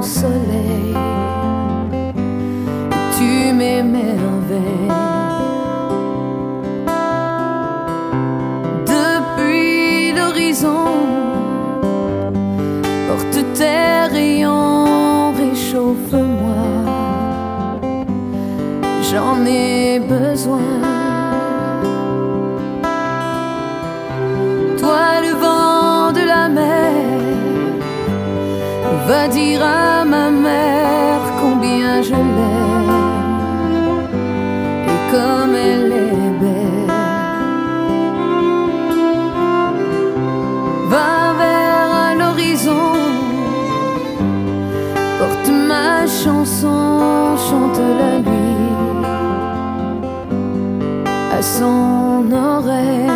soleil, tu m'émerveilles. Depuis l'horizon, porte tes rayons, réchauffe-moi, j'en ai besoin. Toi, le vent de la mer, va dire à ma mère combien je l'aime et comme elle est belle. Va vers l'horizon, porte ma chanson, chante-la lui à son oreille.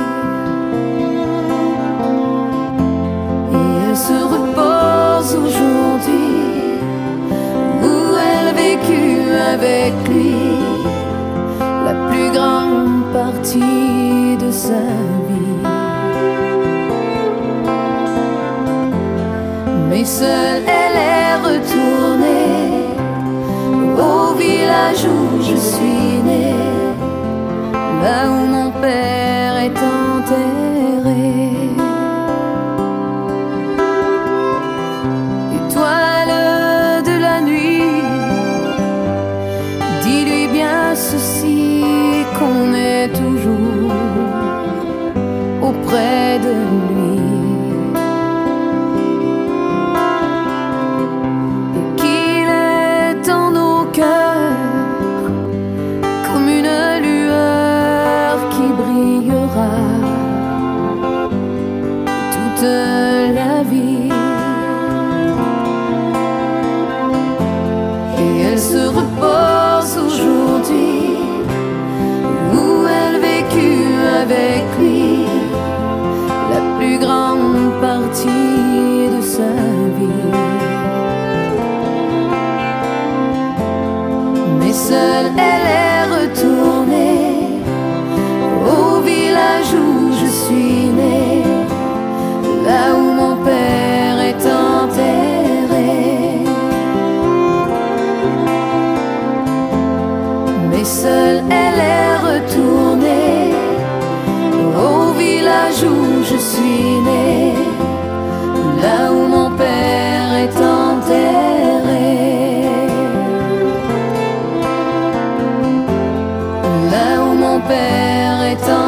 Et elle se repose aujourd'hui où elle a vécu avec lui la plus grande partie de sa vie. Mais seule elle est retournée au village où je suis née, là où mon père est enterré. Étoile de la nuit, dis-lui bien ceci, qu'on est toujours auprès de lui. Toute la vie. Et elle se repose aujourd'hui où elle vécut avec lui la plus grande partie de sa vie. Mais seule elle est retournée au village où je suis née, là où mon père est enterré. Mais seule elle est retournée au village où je suis née, là où mon père est enterré. Là où mon père est enterré.